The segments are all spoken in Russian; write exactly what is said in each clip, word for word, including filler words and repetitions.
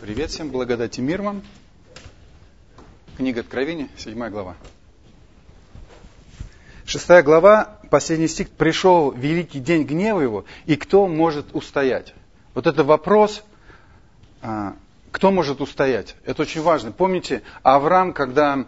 Привет всем, благодать и мир вам. Книга Откровения, седьмая глава. Шестая глава, последний стих. Пришел великий день гнева его, и кто может устоять? Вот это вопрос, кто может устоять? Это очень важно. Помните, Авраам, когда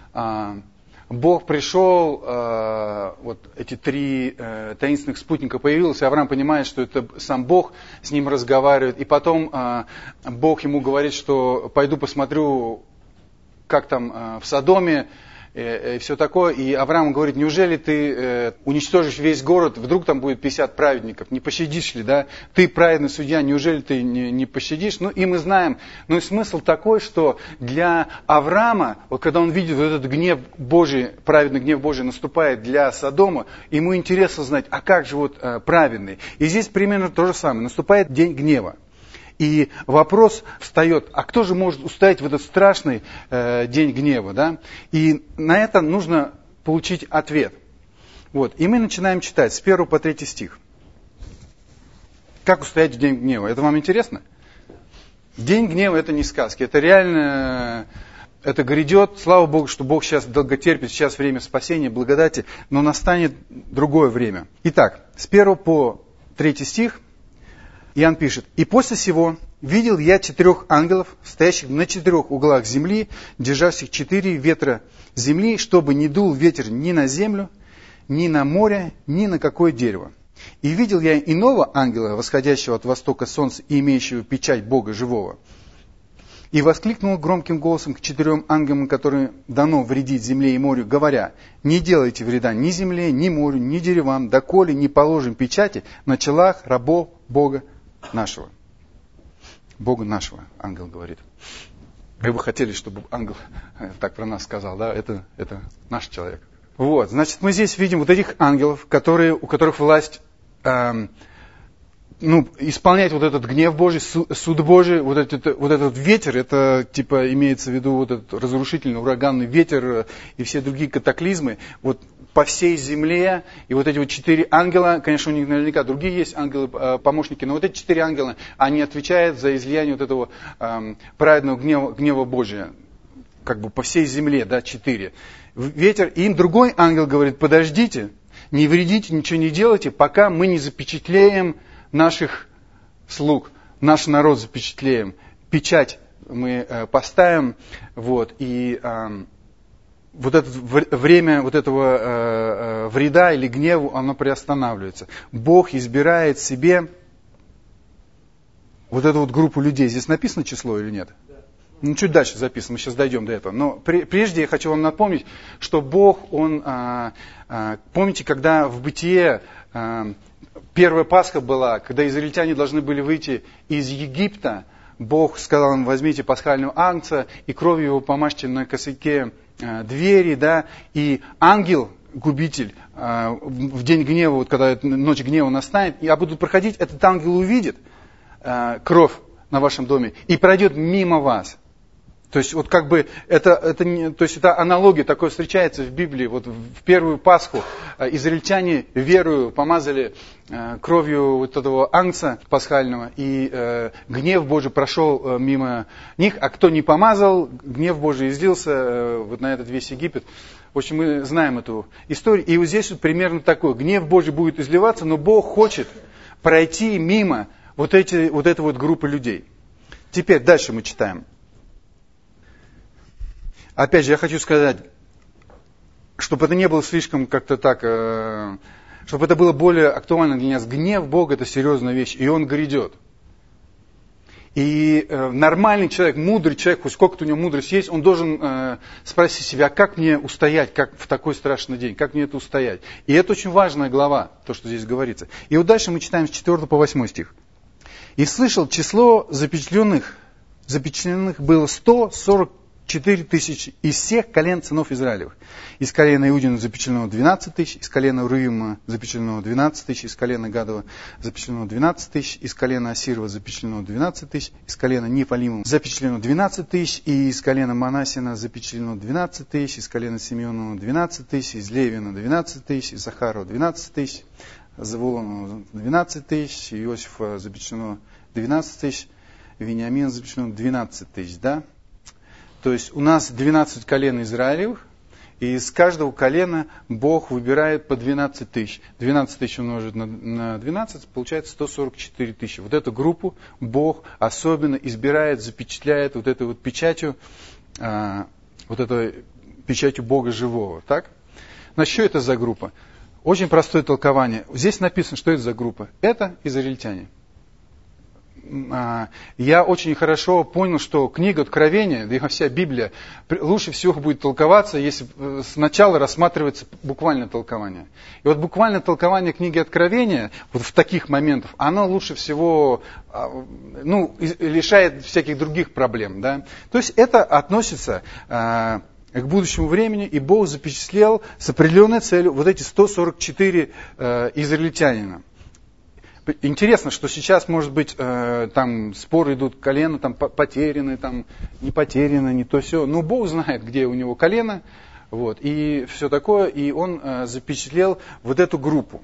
Бог пришел, вот эти три таинственных спутника появилось, и Авраам понимает, что это сам Бог с ним разговаривает. И потом Бог ему говорит, что пойду посмотрю, как там в Содоме, и все такое. И Авраам говорит: неужели ты уничтожишь весь город, вдруг там будет пятьдесят праведников, не пощадишь ли, да? Ты праведный судья, неужели ты не, не пощадишь? Ну и мы знаем, ну и смысл такой, что для Авраама, вот когда он видит вот этот гнев Божий, праведный гнев Божий наступает для Содома, ему интересно знать, а как же вот праведный? И здесь примерно то же самое, наступает день гнева. И вопрос встает, а кто же может устоять в этот страшный э, день гнева? Да? И на это нужно получить ответ. Вот. И мы начинаем читать с первого по третий стих. Как устоять в день гнева? Это вам интересно? День гнева — это не сказки, это реально, это грядет. Слава Богу, что Бог сейчас долготерпит, сейчас время спасения, благодати, но настанет другое время. Итак, с первого по третий стих. Иоанн пишет: «И после сего видел я четырех ангелов, стоящих на четырех углах земли, держащих четыре ветра земли, чтобы не дул ветер ни на землю, ни на море, ни на какое дерево. И видел я иного ангела, восходящего от востока солнца и имеющего печать Бога живого. И воскликнул громким голосом к четырем ангелам, которым дано вредить земле и морю, говоря: не делайте вреда ни земле, ни морю, ни деревам, доколе не положим печати на челах рабов Бога нашего». Бога нашего, ангел говорит. Вы бы хотели, чтобы ангел так про нас сказал, да? Это, это наш человек. Вот, значит, мы здесь видим вот этих ангелов, которые, у которых власть эм, ну, исполнять вот этот гнев Божий, суд Божий, вот этот, вот этот ветер, это типа имеется в виду вот этот разрушительный ураганный ветер и все другие катаклизмы, вот по всей земле. И вот эти вот четыре ангела, конечно, у них наверняка другие есть ангелы-помощники, но вот эти четыре ангела, они отвечают за излияние вот этого эм, праведного гнева, гнева Божия, как бы по всей земле, да, четыре. Ветер, и им другой ангел говорит: подождите, не вредите, ничего не делайте, пока мы не запечатлеем наших слуг, наш народ запечатлеем, печать мы э, поставим, вот, и э, вот это время вот этого э, э, вреда или гнева, оно приостанавливается. Бог избирает себе вот эту вот группу людей. Здесь написано число или нет? Ну, чуть дальше записано, мы сейчас дойдем до этого. Но при, прежде я хочу вам напомнить, что Бог, Он, э, э, помните, когда в Бытие э, первая Пасха была, когда израильтяне должны были выйти из Египта, Бог сказал им: возьмите пасхального агнца и кровью его помажьте на косяке э, двери, да, и ангел, губитель, э, в день гнева, вот когда ночь гнева настанет, я буду проходить, этот ангел увидит э, кровь на вашем доме и пройдет мимо вас. То есть, вот как бы, это, это, не, то есть, это аналогия такое встречается в Библии. Вот в первую Пасху израильтяне верою помазали э, кровью вот этого агнца пасхального, и э, гнев Божий прошел э, мимо них, а кто не помазал, гнев Божий излился э, вот на этот весь Египет. В общем, мы знаем эту историю. И вот здесь вот примерно такое: гнев Божий будет изливаться, но Бог хочет пройти мимо вот, эти, вот этой вот группы людей. Теперь дальше мы читаем. Опять же, я хочу сказать, чтобы это не было слишком как-то так, э, чтобы это было более актуально для нас. Гнев Бога — это серьезная вещь, и он грядет. И э, нормальный человек, мудрый человек, хоть сколько-то у него мудрости есть, он должен э, спросить себя: как мне устоять, как в такой страшный день, как мне это устоять. И это очень важная глава, то, что здесь говорится. И вот дальше мы читаем с четвёртого по восьмой стих. «И слышал, число запечатленных, запечатленных было сто сорок четыре тысячи из всех колен сынов Израилевых. Из колена Иудина запечатлено двенадцать тысяч, из колена Рувима запечатлено двенадцать тысяч, из колена Гадова запечатлено двенадцать тысяч, из колена Асирова запечатлено двенадцать тысяч, из колена Нефалима запечатлено двенадцать тысяч, и из колена Манасина запечатлено двенадцать тысяч, из колена Симеонова двенадцать тысяч, из Левина двенадцать тысяч, из Захарова двенадцать тысяч, Завулона двенадцать тысяч, Иосифа запечатлено двенадцать тысяч, Вениамин запечатлен двенадцать тысяч, да? То есть у нас двенадцать колен Израилевых, и из каждого колена Бог выбирает по двенадцать тысяч. двенадцать тысяч умножить на, на двенадцать, получается сто сорок четыре тысячи. Вот эту группу Бог особенно избирает, запечатляет вот этой вот печатью, а, вот этой печатью Бога живого. Так? Значит, что это за группа? Очень простое толкование. Здесь написано, что это за группа. Это израильтяне. Я очень хорошо понял, что книга Откровения, да и вся Библия, лучше всего будет толковаться, если сначала рассматривается буквальное толкование. И вот буквальное толкование книги Откровения, вот в таких моментах, оно лучше всего, ну, лишает всяких других проблем. Да? То есть это относится к будущему времени, и Бог запечатлел с определенной целью вот эти сто сорок четыре израильтянина. Интересно, что сейчас, может быть, э, там споры идут, колено там потеряны, там не потеряно, не то все. Но Бог знает, где у него колено, вот, и все такое, и Он э, запечатлел вот эту группу.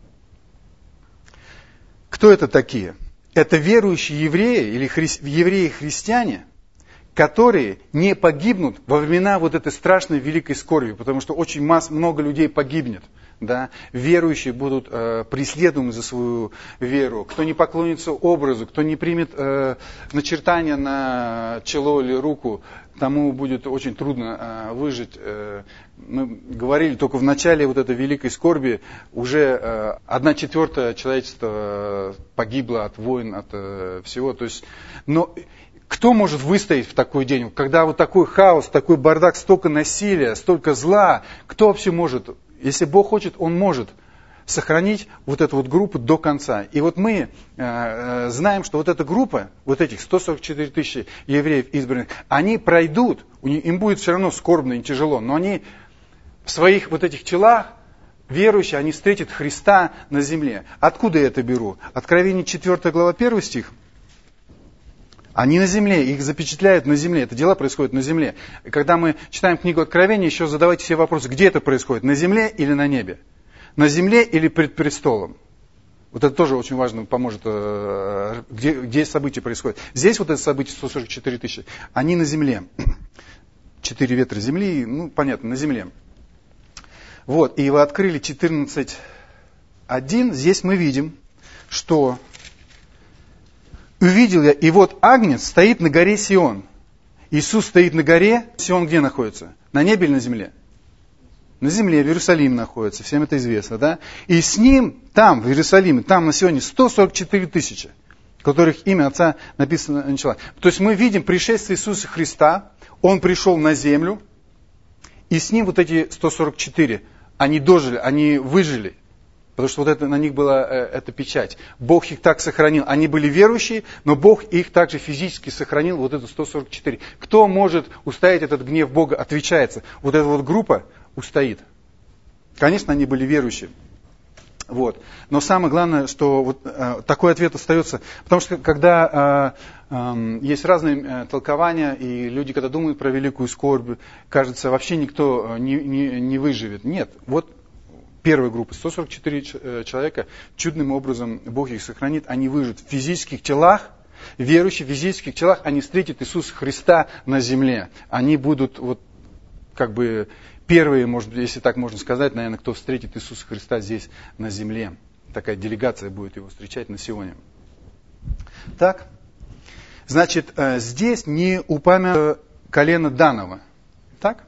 Кто это такие? Это верующие евреи или хри... евреи-христиане, которые не погибнут во времена вот этой страшной великой скорби, потому что очень масс... много людей погибнет. Да, верующие будут э, преследуемы за свою веру. Кто не поклонится образу, кто не примет э, начертание на чело или руку, тому будет очень трудно э, выжить. Э, мы говорили, только в начале вот этой великой скорби уже э, одна четвертая человечества погибла от войн, от э, всего. То есть, но кто может выстоять в такой день, когда вот такой хаос, такой бардак, столько насилия, столько зла, кто вообще может? Если Бог хочет, Он может сохранить вот эту вот группу до конца. И вот мы э, знаем, что вот эта группа, вот этих сто сорок четыре тысячи евреев избранных, они пройдут, им будет все равно скорбно и тяжело, но они в своих вот этих телах, верующие, они встретят Христа на земле. Откуда я это беру? Откровение четвёртая глава, первый стих. Они на земле, их запечатляют на земле. Это дело происходит на земле. И когда мы читаем книгу Откровения, еще задавайте себе вопрос, где это происходит, на земле или на небе? На земле или пред престолом? Вот это тоже очень важно, поможет, где, где события происходят. Здесь вот это событие сто сорок четыре тысячи, они на земле. Четыре ветра земли, ну понятно, на земле. Вот, и вы открыли четырнадцать один, здесь мы видим, что... Увидел я, и вот Агнец стоит на горе Сион. Иисус стоит на горе. Сион где находится? На небе или на земле? На земле, в Иерусалиме находится. Всем это известно, да? И с ним, там, в Иерусалиме, там на Сионе сто сорок четыре тысячи, которых имя Отца написано начало. То есть мы видим пришествие Иисуса Христа. Он пришел на землю. И с ним вот эти сто сорок четыре, они дожили, они выжили. Потому что вот это, на них была э, эта печать. Бог их так сохранил. Они были верующие, но Бог их также физически сохранил, вот это сто сорок четыре. Кто может устоять этот гнев Бога? Отвечается. Вот эта вот группа устоит. Конечно, они были верующие. Вот. Но самое главное, что вот э, такой ответ остается. Потому что когда э, э, есть разные э, толкования, и люди, когда думают про великую скорбь, кажется, вообще никто не, не, не выживет. Нет. Вот первая группа, сто сорок четыре человека, чудным образом Бог их сохранит, они выживут в физических телах, верующие в физических телах, они встретят Иисуса Христа на земле. Они будут вот как бы первые, может, если так можно сказать, наверное, кто встретит Иисуса Христа здесь на земле. Такая делегация будет его встречать на Сионе. Так, значит, здесь не упомянуто колено Данова. Так?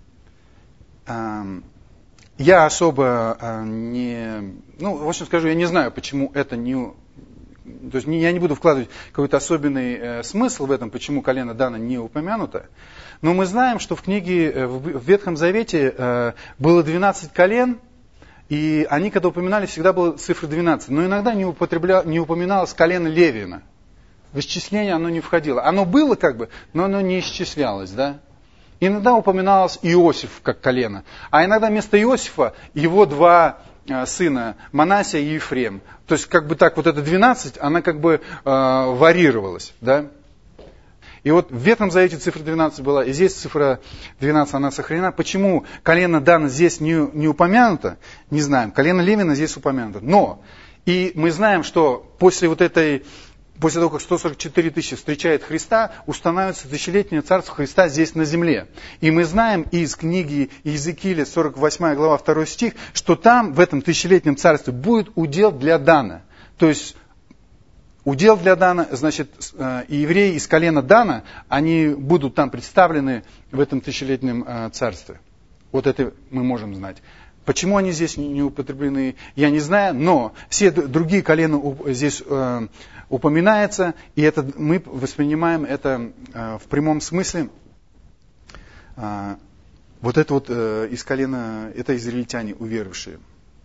Я особо э, не... Ну, в общем скажу, я не знаю, почему это не... То есть я не буду вкладывать какой-то особенный э, смысл в этом, почему колено Дана не упомянуто. Но мы знаем, что в книге, э, в Ветхом Завете э, было двенадцать колен, и они, когда упоминали, всегда была цифра двенадцать. Но иногда не, употребля... не упоминалось колено Левина. В исчисление оно не входило. Оно было как бы, но оно не исчислялось, да? Иногда упоминалось Иосиф как колено, а иногда вместо Иосифа его два э, сына, Манасия и Ефрем. То есть как бы так вот эта двенадцать, она как бы э, варьировалась. Да? И вот в Ветхом Завете цифра двенадцать была, и здесь цифра двенадцать, она сохранена. Почему колено Дана здесь не, не упомянуто, не знаем. Колено Левина здесь упомянуто. Но, и мы знаем, что после вот этой после того, как сто сорок четыре тысячи встречает Христа, устанавливается тысячелетнее царство Христа здесь на земле. И мы знаем из книги Иезекииля, сорок восьмая глава, второй стих, что там, в этом тысячелетнем царстве, будет удел для Дана. То есть, удел для Дана, значит, и евреи из колена Дана, они будут там представлены в этом тысячелетнем царстве. Вот это мы можем знать. Почему они здесь не употреблены, я не знаю, но все другие колена здесь э, упоминаются, и это, мы воспринимаем это э, в прямом смысле. Э, вот это вот э, из колена, это израильтяне уверовавшие.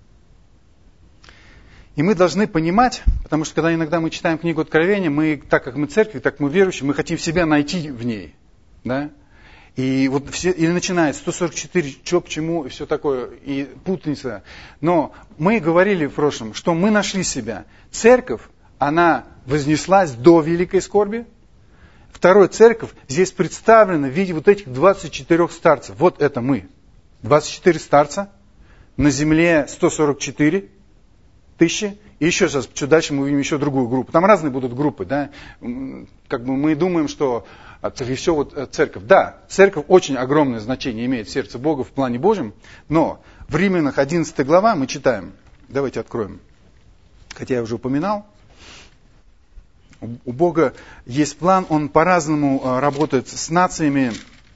И мы должны понимать, потому что когда иногда мы читаем книгу Откровения, мы, так как мы церковь, так мы верующие, мы хотим себя найти в ней, да? И вот все, и начинается сто сорок четыре, что к чему, и все такое, и путаница. Но мы говорили в прошлом, что мы нашли себя. Церковь, она вознеслась до великой скорби. Второй, церковь здесь представлена в виде вот этих двадцати четырёх старцев. Вот это мы. двадцать четыре старца, на земле сто сорок четыре тысячи. И еще сейчас, что дальше мы увидим еще другую группу. Там разные будут группы, да. Как бы мы думаем, что и все вот церковь. Да, церковь очень огромное значение имеет в сердце Бога в плане Божьем, но в Римлянах одиннадцатая глава мы читаем. Давайте откроем. Хотя я уже упоминал. У Бога есть план, Он по-разному работает с нациями.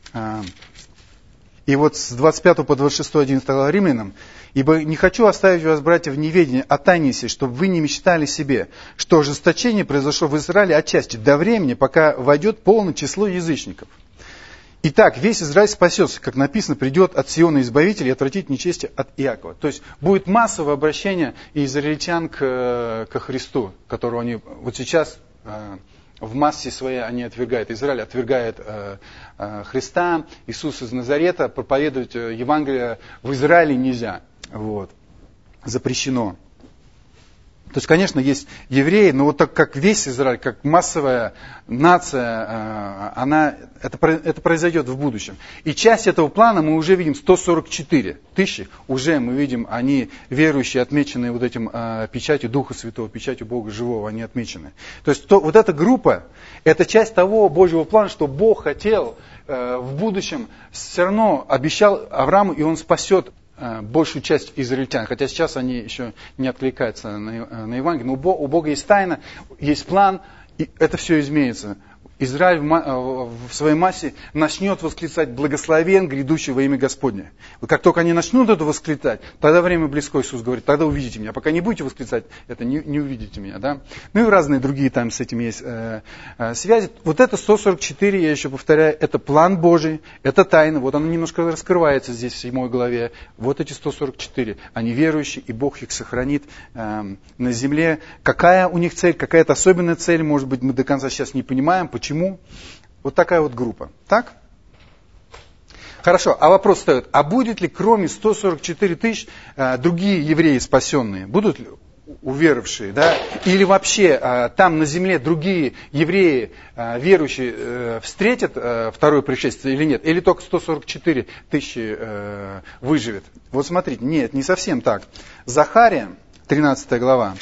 И вот с двадцать пятого по двадцать шестое одиннадцатая глава Римлянам. «Ибо не хочу оставить вас, братья, в неведении о тайне сей, чтобы вы не мечтали себе, что ожесточение произошло в Израиле отчасти до времени, пока войдет полное число язычников. Итак, весь Израиль спасется, как написано, придет от Сиона Избавитель и отвратит нечестие от Иакова». То есть будет массовое обращение израильтян к, к Христу, которого они вот сейчас в массе своей они отвергают. Израиль отвергает э, э, Христа, Иисуса из Назарета. Проповедовать Евангелие в Израиле нельзя. Вот. Запрещено. То есть, конечно, есть евреи, но вот так как весь Израиль, как массовая нация, она, это, это произойдет в будущем. И часть этого плана мы уже видим, сто сорок четыре тысячи, уже мы видим, они верующие, отмеченные вот этим печатью Духа Святого, печатью Бога Живого, они отмечены. То есть, то, вот эта группа, это часть того Божьего плана, что Бог хотел в будущем, все равно обещал Аврааму, и он спасет большую часть израильтян, хотя сейчас они еще не откликаются на, на Евангелие, но у Бога есть тайна, есть план, и это все изменится. Израиль в, в своей массе начнет восклицать «Благословен грядущий во имя Господне». Вот как только они начнут это восклицать, тогда время близко, Иисус говорит, тогда увидите меня. Пока не будете восклицать, это не, не увидите меня. Да? Ну и разные другие там с этим есть э, э, связи. Вот это сто сорок четыре, я еще повторяю, это план Божий, это тайна. Вот оно немножко раскрывается здесь в седьмой главе. Вот эти сто сорок четыре, они верующие, и Бог их сохранит э, на земле. Какая у них цель, какая-то особенная цель, может быть, мы до конца сейчас не понимаем, почему. Почему? Вот такая вот группа. Так? Хорошо, а вопрос встает, а будет ли кроме ста сорока четырёх тысяч э, другие евреи спасенные? Будут ли уверовавшие? Да? Или вообще э, там на земле другие евреи, э, верующие, э, встретят э, второе пришествие или нет? Или только сто сорок четыре тысячи э, выживет? Вот смотрите, нет, не совсем так. Захария, тринадцатая глава,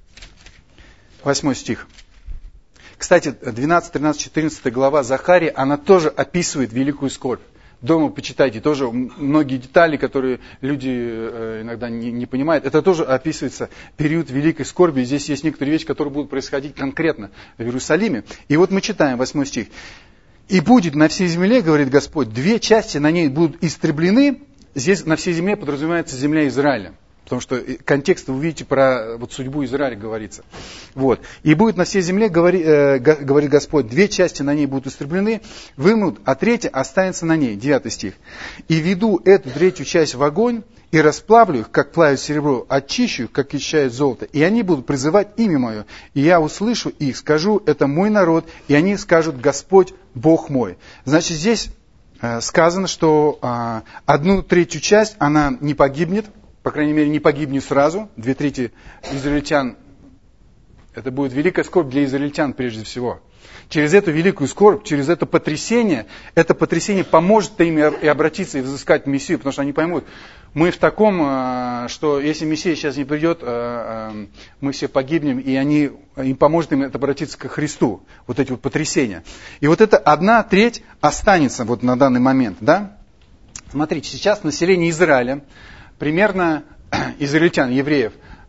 восьмой стих. Кстати, двенадцатая, тринадцатая, четырнадцатая глава Захарии, она тоже описывает великую скорбь. Дома почитайте, тоже многие детали, которые люди иногда не, не понимают. Это тоже описывается период великой скорби. И здесь есть некоторые вещи, которые будут происходить конкретно в Иерусалиме. И вот мы читаем восьмой стих. «И будет на всей земле, говорит Господь, две части на ней будут истреблены». Здесь на всей земле подразумевается земля Израиля. Потому что контекст, вы видите, про вот судьбу Израиля говорится. Вот. «И будет на всей земле, говори, э, говорит Господь, две части на ней будут истреблены, вымрут, а третья останется на ней». Девятый стих. «И веду эту третью часть в огонь, и расплавлю их, как плавят серебро, очищу их, как очищают золото, и они будут призывать имя мое, и я услышу их, скажу, это мой народ, и они скажут, Господь, Бог мой». Значит, здесь э, сказано, что э, одну третью часть, она не погибнет, по крайней мере, не погибнет сразу. Две трети израильтян, это будет великая скорбь для израильтян прежде всего. через эту великую скорбь, через это потрясение, это потрясение поможет им и обратиться, и взыскать Мессию, потому что они поймут, мы в таком, что если Мессия сейчас не придет, мы все погибнем, и они, им поможет им это обратиться к Христу, вот эти вот потрясения. И вот это одна треть останется вот на данный момент, да? Смотрите, сейчас население Израиля, примерно израильтян, евреев,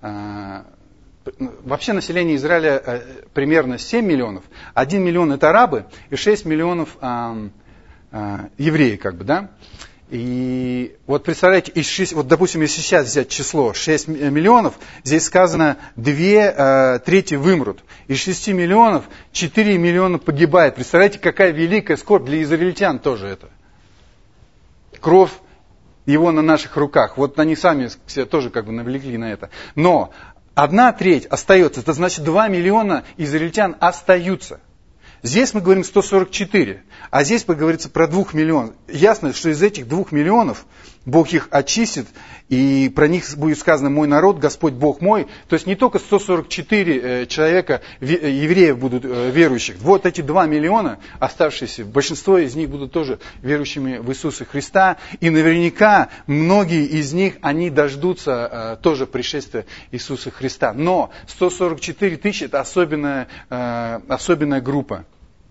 вообще население Израиля примерно семь миллионов, один миллион это арабы и шесть миллионов евреи, как бы, да? И вот представляете, из шести, вот допустим, если сейчас взять число шесть миллионов, здесь сказано две э, трети вымрут. Из шести миллионов четыре миллиона погибает. Представляете, какая великая скорбь для израильтян тоже это. Кровь его на наших руках. Вот они сами себя тоже как бы навлекли на это. Но одна треть остается. Это значит два миллиона израильтян остаются. Здесь мы говорим сто сорок четыре, а здесь говорится про двух миллионов. Ясно, что из этих двух миллионов Бог их очистит, и про них будет сказано «мой народ, Господь Бог мой». То есть не только сто сорок четыре человека, евреев будут верующих. Вот эти два миллиона оставшиеся, большинство из них будут тоже верующими в Иисуса Христа. И наверняка многие из них, они дождутся тоже пришествия Иисуса Христа. Но сто сорок четыре тысячи это особенная, особенная группа.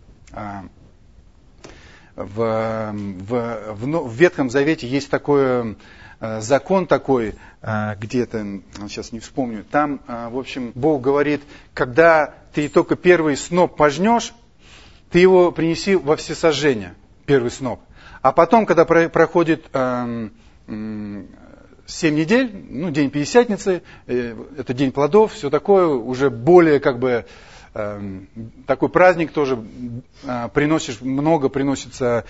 В, в, в, в Ветхом Завете есть такой э, закон такой, э, где-то, сейчас не вспомню, там, э, в общем, Бог говорит, когда ты только первый сноп пожнешь, ты его принеси во всесожжение, первый сноп. А потом, когда про, проходит э, э, семь недель, ну, день Пятидесятницы, э, это день плодов, все такое, уже более как бы... Такой праздник тоже приносишь, много приносится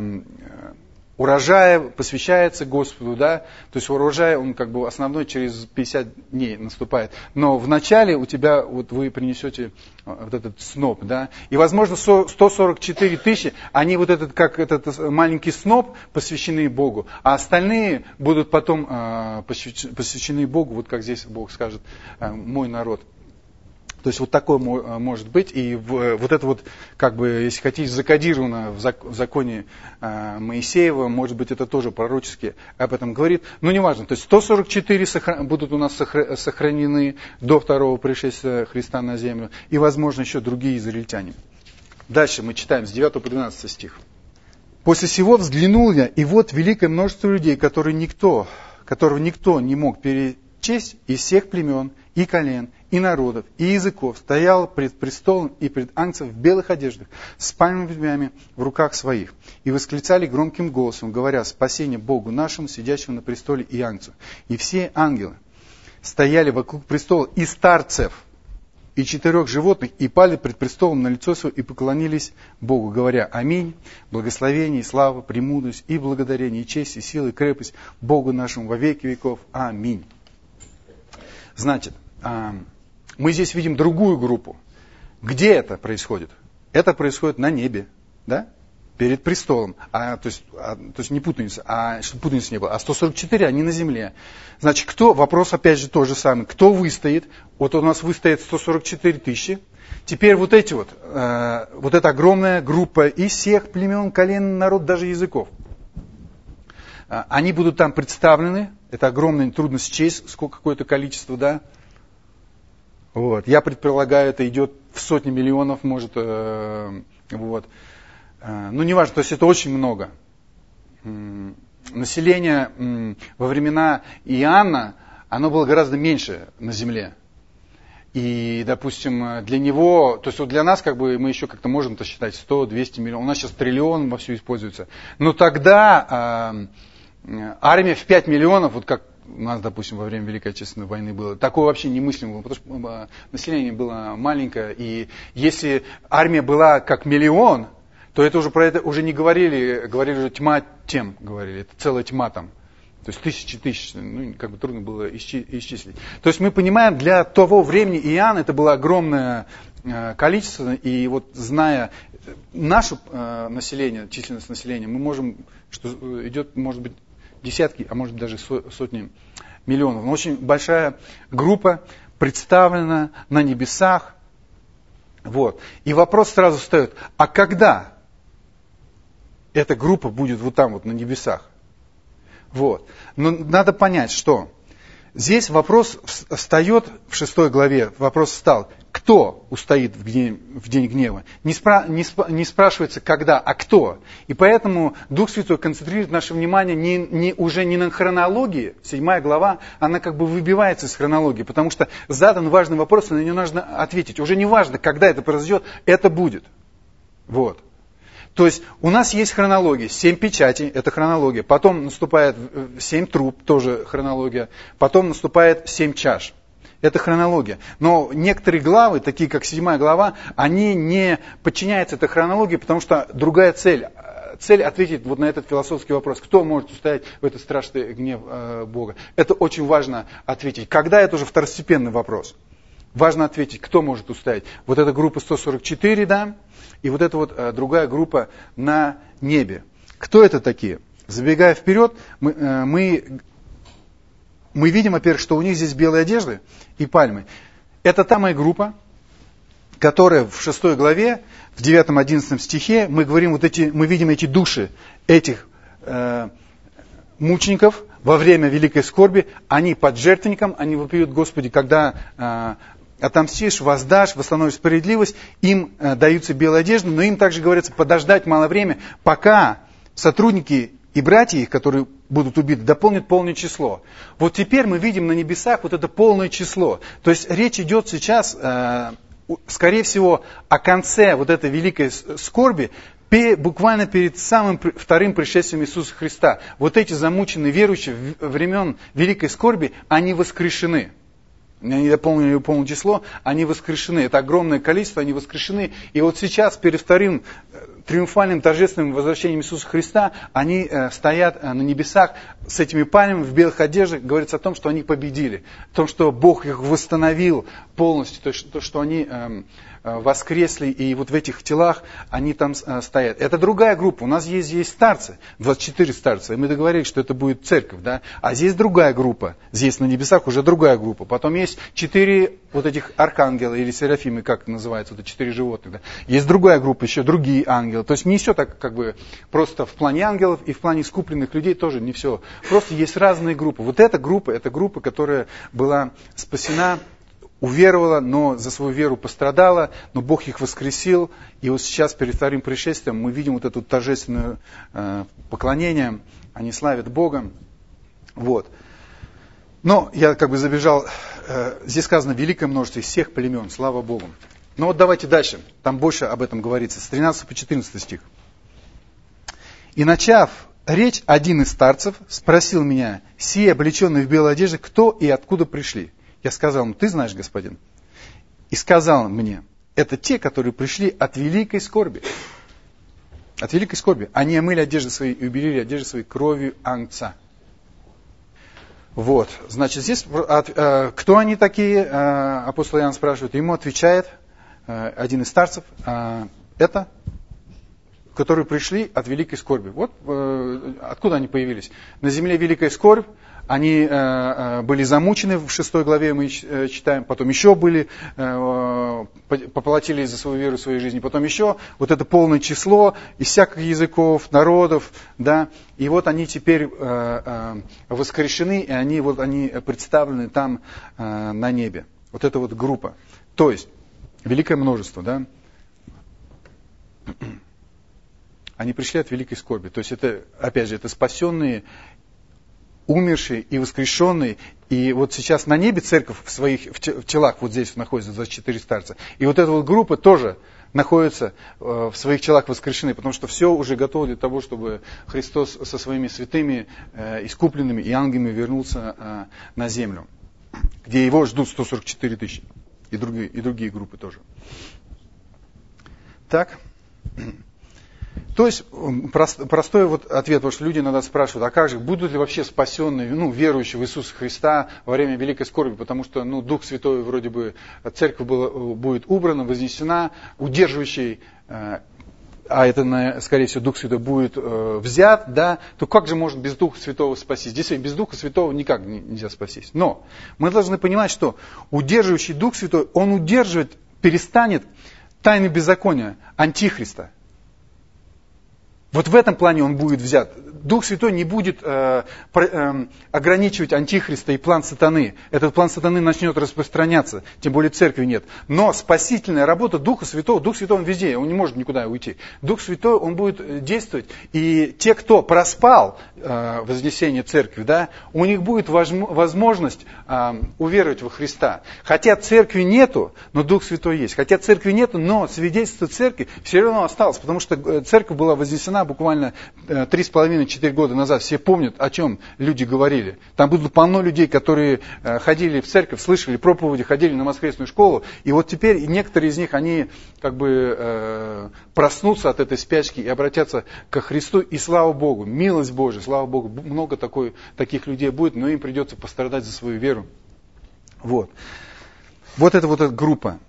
урожая, посвящается Господу, да, то есть урожай, он как бы основной через пятьдесят дней наступает, но в начале у тебя, вот вы принесете вот этот сноп, да, и возможно сто сорок четыре тысячи, они вот этот, как этот маленький сноп посвящены Богу, а остальные будут потом посвящены Богу, вот как здесь Бог скажет, мой народ. То есть вот такое может быть, и вот это вот, как бы, если хотите, закодировано в законе Моисеева, может быть, это тоже пророчески об этом говорит, но неважно. То есть сто сорок четыре будут у нас сохранены до второго пришествия Христа на землю, и, возможно, еще другие израильтяне. Дальше мы читаем с девятого по двенадцатый стих. «После сего взглянул я, и вот великое множество людей, которые никто, которого никто не мог перечесть из всех племен, и колен, и народов, и языков, стоял пред престолом и пред ангцем в белых одеждах, с пальмовыми ветвями в руках своих, и восклицали громким голосом, говоря: спасение Богу нашему, сидящему на престоле и ангцу. И все ангелы стояли вокруг престола, и старцев, и четырех животных, и пали пред престолом на лицо свое, и поклонились Богу, говоря: аминь, благословение, и слава, премудрость, и благодарение, и честь, и сила, и крепость Богу нашему во веки веков. Аминь». Значит, мы здесь видим другую группу. Где это происходит? Это происходит на небе, да? Перед престолом. А, то, есть, а, то есть не путаница, а чтобы путаницы не было. А сто сорок четыре они на земле. Значит, кто? Вопрос опять же тот же самый. Кто выстоит? Вот у нас выстоит сто сорок четыре тысячи. Теперь вот эти вот, э, вот эта огромная группа из всех племен, колен, народ, даже языков. Э, они будут там представлены. Это огромная, трудно счесть, сколько какое-то количество, да? Вот. Я предполагаю, это идет в сотни миллионов, может, э, вот. Э, ну, неважно, то есть это очень много. М- население м- во времена Иоанна, оно было гораздо меньше на земле. И, допустим, для него, то есть вот для нас, как бы, мы еще как-то можем-то считать сто-двести миллионов. У нас сейчас триллион вовсю используется. Но тогда э, армия в пять миллионов, вот как у нас, допустим, во время Великой Отечественной войны было, такое вообще немыслимо было, потому что население было маленькое, и если армия была как миллион, то это уже про это уже не говорили, говорили уже тьма тем, говорили, это целая тьма там. То есть тысячи тысяч, ну, как бы трудно было исчислить. То есть мы понимаем, для того времени Иоанн это было огромное количество, и вот зная наше население, численность населения, мы можем, что идет, может быть, десятки, а может быть даже сотни миллионов. Но очень большая группа представлена на небесах. Вот. И вопрос сразу встает, а когда эта группа будет вот там вот на небесах? Вот. Но надо понять, что здесь вопрос встает в шестой главе, вопрос встал, кто устоит в день, в день гнева? Не, спра, не, спа, не спрашивается, когда, а кто. И поэтому Дух Святой концентрирует наше внимание не, не, уже не на хронологии, седьмая глава, она как бы выбивается из хронологии, потому что задан важный вопрос, и на него нужно ответить. Уже не важно, когда это произойдет, это будет. Вот. То есть у нас есть хронология, семь печатей, это хронология, потом наступает семь труб, тоже хронология, потом наступает семь чаш. Это хронология. Но некоторые главы, такие как седьмая глава, они не подчиняются этой хронологии, потому что другая цель. Цель ответить вот на этот философский вопрос. Кто может устоять в этот страшный гнев э, Бога? Это очень важно ответить. Когда, это уже второстепенный вопрос. Важно ответить, кто может устоять. Вот эта группа сто сорок четыре, да, и вот эта вот э, другая группа на небе. Кто это такие? Забегая вперед, мы... Э, мы Мы видим, во-первых, что у них здесь белые одежды и пальмы. Это та моя группа, которая в шестой главе, в девятом-одиннадцатом стихе, мы говорим, вот эти, мы видим эти души этих э, мучеников во время великой скорби. Они под жертвенником, они вопиют: Господи, когда э, отомстишь, воздашь, восстановишь справедливость, им э, даются белые одежды, но им также говорится подождать мало время, пока сотрудники и братья их, которые будут убиты, дополнят полное число. Вот теперь мы видим на небесах вот это полное число. То есть речь идет сейчас, э, скорее всего, о конце вот этой великой скорби, буквально перед самым вторым пришествием Иисуса Христа. Вот эти замученные верующие времен великой скорби, они воскрешены. Они дополнили полное число, они воскрешены. Это огромное количество, они воскрешены. И вот сейчас, перед вторым триумфальным торжественным возвращением Иисуса Христа, они э, стоят э, на небесах с этими пальмами в белых одеждах. Говорится о том, что они победили. О том, что Бог их восстановил полностью. То, что, что они э, э, воскресли, и вот в этих телах они там э, стоят. Это другая группа. У нас есть, есть старцы, двадцать четыре старца. И мы договорились, что это будет церковь. Да? А здесь другая группа. Здесь на небесах уже другая группа. Потом есть четыре вот этих архангела или серафимы, как называется, вот четыре животных. Да? Есть другая группа, еще другие ангелы. То есть не все так как бы просто в плане ангелов и в плане искупленных людей тоже не все. Просто есть разные группы. Вот эта группа, это группа, которая была спасена, уверовала, но за свою веру пострадала, но Бог их воскресил. И вот сейчас перед вторым пришествием мы видим вот это торжественное э, поклонение. Они славят Бога. Вот. Но я как бы забежал, э, здесь сказано великое множество из всех племен, слава Богу. Но вот давайте дальше, там больше об этом говорится, с тринадцатого по четырнадцатый стих. «И начав речь, один из старцев спросил меня, сие облеченные в белой одежде, кто и откуда пришли? Я сказал ему: ты знаешь, господин. И сказал мне: это те, которые пришли от великой скорби. От великой скорби. Они омыли одежды свои и убелили одежды свои кровью агнца». Вот, значит, здесь кто они такие, апостол Иоанн спрашивает, ему отвечает один из старцев, это, которые пришли от великой скорби. Вот откуда они появились. На земле великая скорбь, они были замучены, в шестой главе мы читаем, потом еще были, поплатились за свою веру в своей жизни, потом еще вот это полное число из всяких языков, народов, да, и вот они теперь воскрешены, и они, вот, они представлены там на небе. Вот это вот группа. То есть, великое множество, да, они пришли от великой скорби. То есть это, опять же, это спасенные, умершие и воскрешенные. И вот сейчас на небе церковь в своих в телах, вот здесь находится двадцать четыре старца. И вот эта вот группа тоже находится в своих телах воскрешены, потому что все уже готово для того, чтобы Христос со своими святыми, искупленными и ангелами вернулся на землю, где его ждут сто сорок четыре тысячи. И другие, и другие группы тоже. Так. То есть прост, простой вот ответ, потому что люди иногда спрашивают, а как же, будут ли вообще спасенные, ну, верующие в Иисуса Христа во время великой скорби, потому что, ну, Дух Святой вроде бы, церковь была, будет убрана, вознесена, удерживающий, э, а это, скорее всего, Дух Святой будет э, взят, да, то как же может без Духа Святого спастись? Действительно, без Духа Святого никак нельзя спастись. Но мы должны понимать, что удерживающий Дух Святой, он удерживает, перестанет тайны беззакония, антихриста. Вот в этом плане он будет взят. Дух Святой не будет э, э, ограничивать антихриста и план сатаны. Этот план сатаны начнет распространяться, тем более церкви нет. Но спасительная работа Духа Святого, Дух Святой он везде, он не может никуда уйти. Дух Святой он будет действовать. И те, кто проспал э, вознесение церкви, да, у них будет возможность э, уверовать во Христа. Хотя церкви нету, но Дух Святой есть. Хотя церкви нету, но свидетельство церкви все равно осталось. Потому что церковь была вознесена буквально три с половиной-четыре года назад. Все помнят, о чем люди говорили. Там было полно людей, которые ходили в церковь, слышали проповеди, ходили на воскресную школу. И вот теперь некоторые из них, они как бы э, проснутся от этой спячки и обратятся ко Христу. И слава Богу, милость Божия, слава Богу, много такой, таких людей будет, но им придется пострадать за свою веру. Вот. Вот это вот эта группа.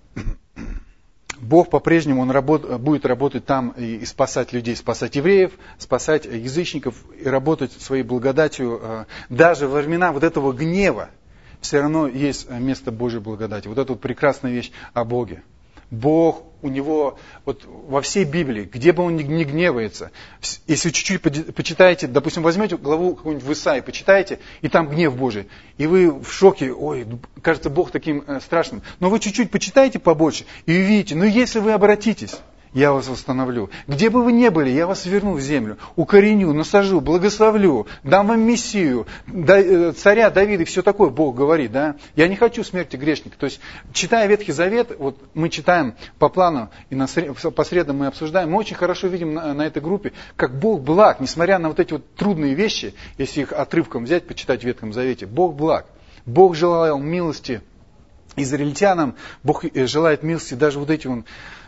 Бог по-прежнему он работ, будет работать там и спасать людей, спасать евреев, спасать язычников и работать своей благодатью. Даже во времена вот этого гнева все равно есть место Божьей благодати. Вот эта вот прекрасная вещь о Боге. Бог, у него, вот во всей Библии, где бы он ни, ни гневается, если чуть-чуть почитаете, допустим, возьмете главу какую-нибудь в Исаии, почитаете, и там гнев Божий, и вы в шоке, ой, кажется Бог таким э, страшным, но вы чуть-чуть почитаете побольше, и увидите, ну если вы обратитесь, я вас восстановлю. Где бы вы ни были, я вас верну в землю, укореню, насажу, благословлю, дам вам Мессию, царя Давида и все такое, Бог говорит, да. Я не хочу смерти грешника. То есть, читая Ветхий Завет, вот мы читаем по плану, и на сред... по средам мы обсуждаем, мы очень хорошо видим на, на этой группе, как Бог благ, несмотря на вот эти вот трудные вещи, если их отрывком взять, почитать в Ветхом Завете, Бог благ. Бог желал милости израильтянам, Бог желает милости даже вот этим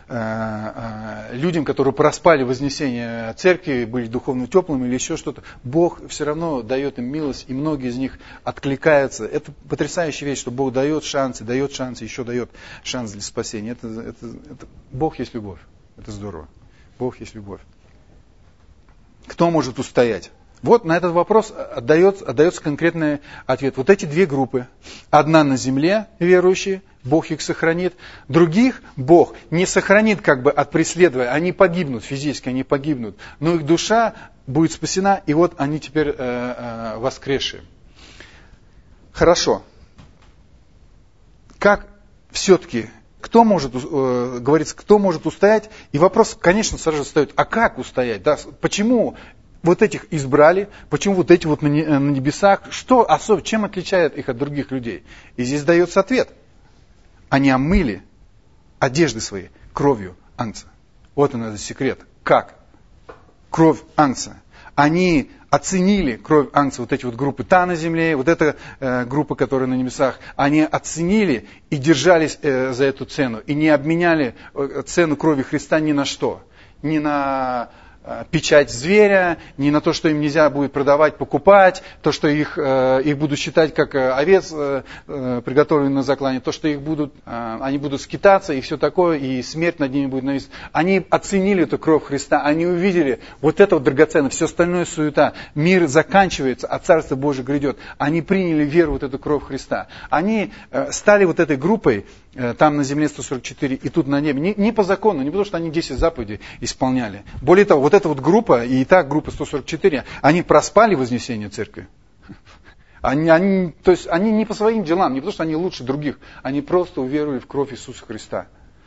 людям, которые проспали вознесение церкви, были духовно теплыми или еще что-то, Бог все равно дает им милость, и многие из них откликаются. Это потрясающая вещь, что Бог дает шансы, дает шансы, еще дает шанс для спасения. Это, это, это, Бог есть любовь. Это здорово. Бог есть любовь. Кто может устоять? Вот на этот вопрос отдается, отдается конкретный ответ. Вот эти две группы. Одна на земле, верующие, Бог их сохранит. Других Бог не сохранит как бы от преследования. Они погибнут, физически они погибнут. Но их душа будет спасена, и вот они теперь э, э, воскресшие. Хорошо. Как все-таки, кто может, э, говорится, кто может устоять? И вопрос, конечно, сразу же встает, а как устоять? Да? Почему вот этих избрали, почему вот эти вот на небесах, что особо, чем отличает их от других людей? И здесь дается ответ. Они омыли одежды свои кровью агнца. Вот он, этот секрет. Как? Кровь агнца. Они оценили кровь агнца, вот эти вот группы, та на земле, вот эта э, группа, которая на небесах, они оценили и держались э, за эту цену, и не обменяли э, цену крови Христа ни на что. Ни на печать зверя, не на то, что им нельзя будет продавать, покупать, то, что их, их будут считать как овец, приготовленных на заклание, то, что их будут, они будут скитаться и все такое, и смерть над ними будет нависать. Они оценили эту кровь Христа, они увидели вот это вот драгоценно, все остальное суета. Мир заканчивается, а Царство Божие грядет. Они приняли веру вот эту кровь Христа. Они стали вот этой группой, там на земле сто сорок четыре и тут на небе. Не, не по закону, не потому что они десять заповедей исполняли. Более того, вот эта вот группа, и та группа сто сорок четыре, они проспали вознесение церкви. Они, они, то есть они не по своим делам, не потому что они лучше других, они просто уверовали в кровь Иисуса Христа.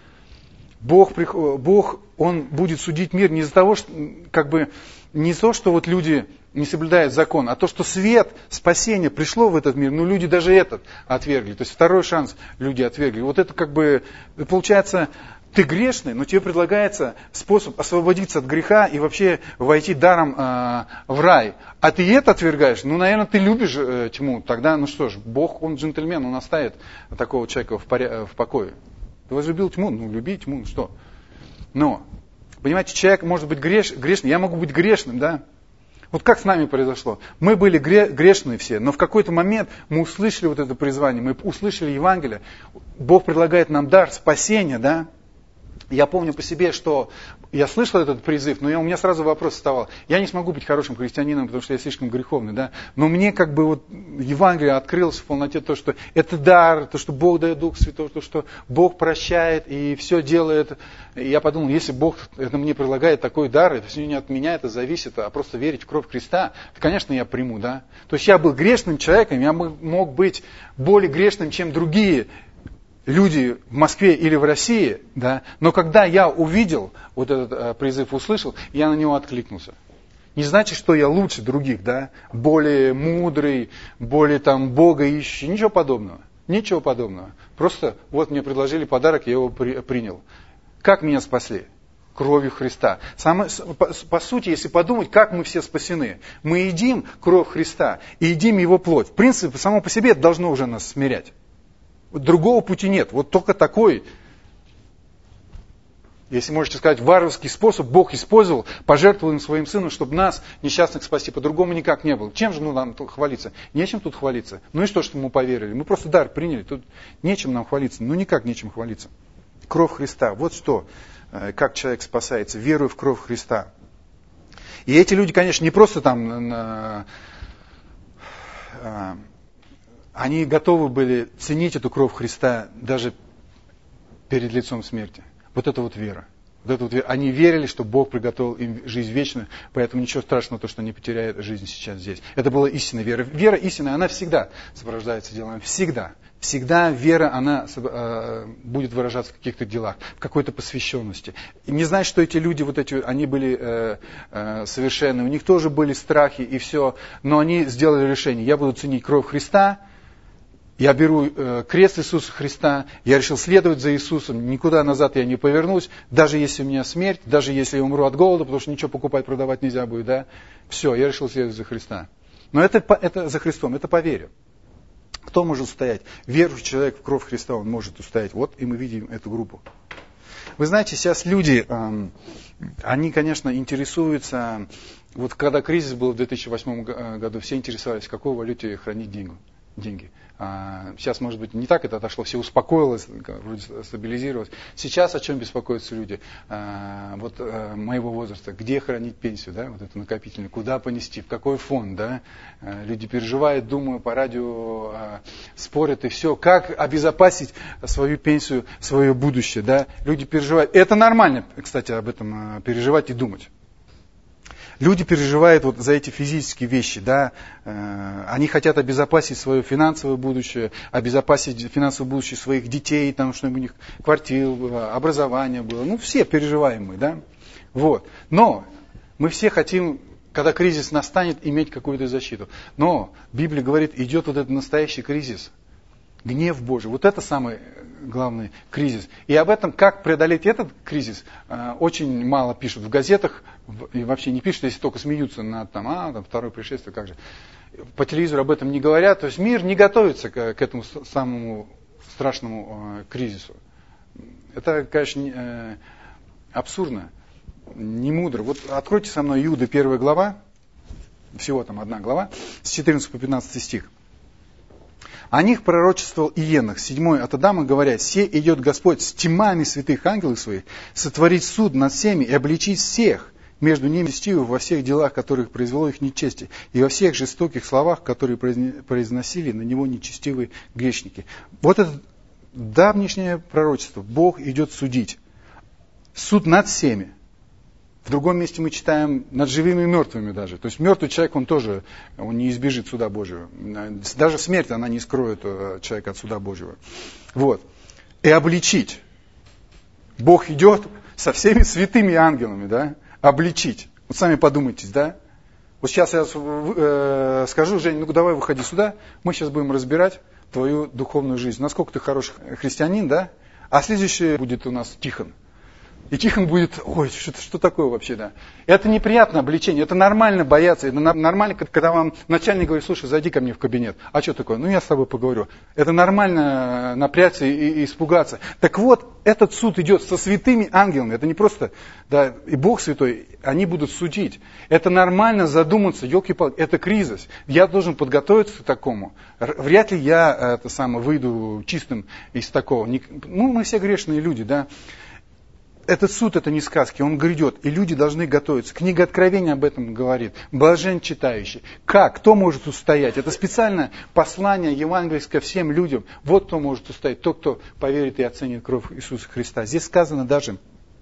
Бог, Бог, Он будет судить мир не из-за того, что, как бы, не из-за того, что вот люди не соблюдают закон, а то, что свет, спасение пришло в этот мир, но люди даже этот отвергли. То есть второй шанс люди отвергли. Вот это как бы, получается, ты грешный, но тебе предлагается способ освободиться от греха и вообще войти даром э, в рай. А ты это отвергаешь? Ну, наверное, ты любишь э, тьму. Тогда, ну что ж, Бог, Он джентльмен, Он оставит такого человека в, поря- в покое. Ты возлюбил тьму? Ну, люби тьму, ну что? Но, понимаете, человек может быть греш, грешный, я могу быть грешным, да? Вот как с нами произошло? Мы были грешные все, но в какой-то момент мы услышали вот это призвание, мы услышали Евангелие. Бог предлагает нам дар спасения, да? Я помню по себе, что я слышал этот призыв, но я, у меня сразу вопрос вставал. Я не смогу быть хорошим христианином, потому что я слишком греховный, да. Но мне как бы вот Евангелие открылось в полноте то, что это дар, то, что Бог дает Дух Святой, то, что Бог прощает и все делает. И я подумал, если Бог это мне предлагает такой дар, это все не от меня это зависит, а просто верить в кровь Христа, то, конечно, я приму, да. То есть я был грешным человеком, я мог быть более грешным, чем другие люди в Москве или в России, да, но когда я увидел, вот этот э, призыв услышал, я на него откликнулся. Не значит, что я лучше других, да, более мудрый, более там Бога ищущий, ничего подобного. Ничего подобного. Просто вот мне предложили подарок, я его при, принял. Как меня спасли? Кровью Христа. Само, по, по сути, если подумать, как мы все спасены. Мы едим кровь Христа и едим Его плоть. В принципе, само по себе это должно уже нас смирять. Другого пути нет. Вот только такой, если можете сказать, варварский способ Бог использовал, пожертвовал им своим сыном, чтобы нас, несчастных, спасти. По-другому никак не было. Чем же ну, нам тут хвалиться? Нечем тут хвалиться. Ну и что, что мы поверили? Мы просто дар приняли. Тут нечем нам хвалиться. Ну никак нечем хвалиться. Кровь Христа. Вот что, как человек спасается. Веруя в кровь Христа. И эти люди, конечно, не просто там... Они готовы были ценить эту кровь Христа даже перед лицом смерти. Вот это вот вера. Вот это вот вера. Они верили, что Бог приготовил им жизнь вечную, поэтому ничего страшного, то, что они потеряют жизнь сейчас здесь. Это была истинная вера. Вера истинная, она всегда сопровождается делами. Всегда. Всегда вера, она э, будет выражаться в каких-то делах, в какой-то посвященности. И не значит, что эти люди, вот эти, они были э, э, совершенны, у них тоже были страхи и все, но они сделали решение. Я буду ценить кровь Христа, я беру э, крест Иисуса Христа, я решил следовать за Иисусом, никуда назад я не повернусь, даже если у меня смерть, даже если я умру от голода, потому что ничего покупать, продавать нельзя будет, да, все, я решил следовать за Христа. Но это, это за Христом, это по вере. Кто может устоять? Верующий человек в кровь Христа, он может устоять. Вот и мы видим эту группу. Вы знаете, сейчас люди, э, они, конечно, интересуются, вот когда кризис был в две тысячи восьмом году, все интересовались, в какой валюте хранить деньги. деньги. Сейчас, может быть, не так это отошло, все успокоилось, вроде стабилизировалось. Сейчас о чем беспокоятся люди вот моего возраста? Где хранить пенсию, да, вот эту накопительную, куда понести, в какой фонд, да? Люди переживают, думают, по радио спорят и все. Как обезопасить свою пенсию, свое будущее, да? Люди переживают. Это нормально, кстати, об этом переживать и думать. Люди переживают вот за эти физические вещи, да, они хотят обезопасить свое финансовое будущее, обезопасить финансовое будущее своих детей, там, чтобы у них квартира была, образование было, ну, все переживаем мы, да, вот. Но мы все хотим, когда кризис настанет, иметь какую-то защиту. Но Библия говорит, идет вот этот настоящий кризис, гнев Божий, вот это самый главный кризис. И об этом, как преодолеть этот кризис, очень мало пишут в газетах, и вообще не пишут, если только смеются над там, а, там, второе пришествие, как же. По телевизору об этом не говорят, то есть мир не готовится к, к этому самому страшному э, кризису. Это, конечно, не, э, абсурдно, не мудро. Вот откройте со мной Иуды, первая глава, всего там одна глава, с четырнадцатого по пятнадцатый стих. О них пророчествовал Иенах, седьмой от Адама, говоря, «Се идет Господь с тьмами святых ангелов своих, сотворить суд над всеми и обличить всех между ними стию во всех делах, которых произвело их нечестие, и во всех жестоких словах, которые произносили на него нечестивые грешники». Вот это давнешнее пророчество. Бог идет судить. Суд над всеми. В другом месте мы читаем над живыми и мертвыми даже. То есть мертвый человек, он тоже он не избежит суда Божьего. Даже смерть, она не скроет человека от суда Божьего. Вот. И обличить. Бог идет со всеми святыми ангелами, да? Обличить. Вот сами подумайте, да? Вот сейчас я э, скажу, Жень, ну давай выходи сюда, мы сейчас будем разбирать твою духовную жизнь. Насколько ты хороший христианин, да? А следующий будет у нас Тихон. И Тихон будет, ой, что, что такое вообще, да? Это неприятное обличение, это нормально бояться, это нормально, когда вам начальник говорит, слушай, зайди ко мне в кабинет. А что такое? Ну, я с тобой поговорю. Это нормально напрячься и, и испугаться. Так вот, этот суд идет со святыми ангелами, это не просто, да, и Бог святой, они будут судить. Это нормально задуматься, елки-палки, это кризис. Я должен подготовиться к такому. Вряд ли я, это самое, выйду чистым из такого. Ну, мы все грешные люди, да. этот суд, это не сказки, он грядет, и люди должны готовиться. Книга Откровения об этом говорит. Блажен читающий. Как? Кто может устоять? Это специальное послание евангельское всем людям. Вот кто может устоять. Тот, кто поверит и оценит кровь Иисуса Христа. Здесь сказано даже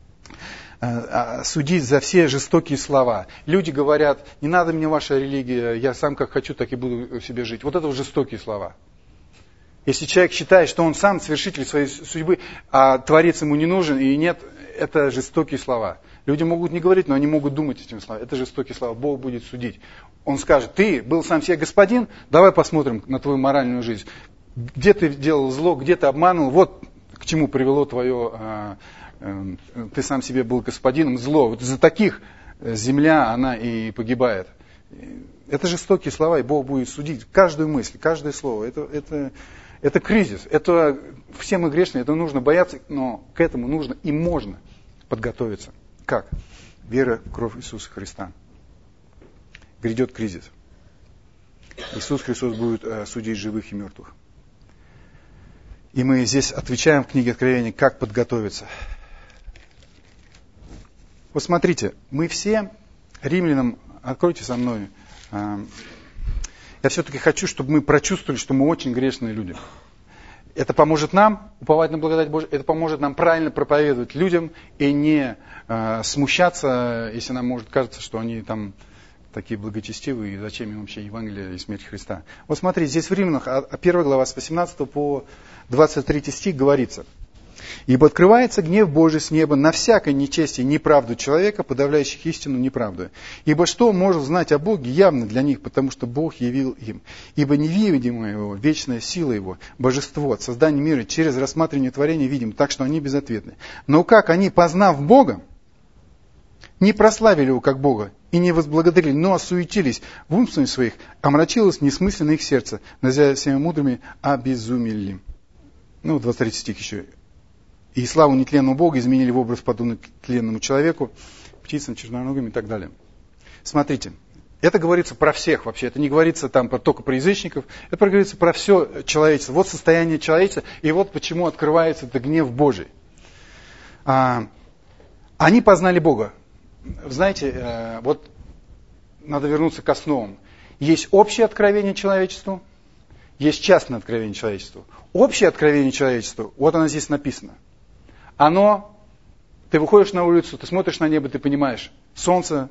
судить за все жестокие слова. Люди говорят, не надо мне ваша религия, я сам как хочу, так и буду себе жить. Вот это вот жестокие слова. Если человек считает, что он сам совершитель своей судьбы, а Творец ему не нужен, и нет, это жестокие слова. Люди могут не говорить, но они могут думать этими словами. Это жестокие слова. Бог будет судить. Он скажет, ты был сам себе господин, давай посмотрим на твою моральную жизнь. Где ты делал зло, где ты обманул, вот к чему привело твое... Ты сам себе был господином, зло. Вот из-за таких земля, она и погибает. Это жестокие слова, и Бог будет судить. Каждую мысль, каждое слово. Это, это, это кризис. Это все мы грешные, это нужно бояться, но к этому нужно и можно подготовиться. Как? Вера в кровь Иисуса Христа. Грядет кризис. Иисус Христос будет судить живых и мертвых. И мы здесь отвечаем в книге Откровения, как подготовиться. Вот смотрите, мы все, римлянам, откройте со мной, я все-таки хочу, чтобы мы прочувствовали, что мы очень грешные люди. Это поможет нам уповать на благодать Божию, это поможет нам правильно проповедовать людям и не смущаться, если нам может кажется, что они там такие благочестивые, и зачем им вообще Евангелие и смерть Христа. Вот смотрите, здесь в Римлянах, первая глава с восемнадцатого по двадцать третий стих говорится. «Ибо открывается гнев Божий с неба на всякое нечестие и неправду человека, подавляющих истину неправду. Ибо что может знать о Боге явно для них, потому что Бог явил им. Ибо невидимая Его, вечная сила Его, божество от создания мира через рассматривание творения видим, так что они безответны. Но как они, познав Бога, не прославили Его как Бога и не возблагодарили, но осуетились в умствовании своих, омрачилось несмысленно их сердце, называя всеми мудрыми, обезумели». Ну, двадцать третий стих еще. «И славу нетленного Бога изменили в образ подобный тленному человеку, птицам, черноногим» и так далее. Смотрите, это говорится про всех вообще, это не говорится там только про язычников, это говорится про все человечество. Вот состояние человечества, и вот почему открывается этот гнев Божий. А, они познали Бога. Знаете, вот надо вернуться к основам. Есть общее откровение человечеству, есть частное откровение человечеству. Общее откровение человечеству, вот оно здесь написано. Оно, ты выходишь на улицу, ты смотришь на небо, ты понимаешь, солнце,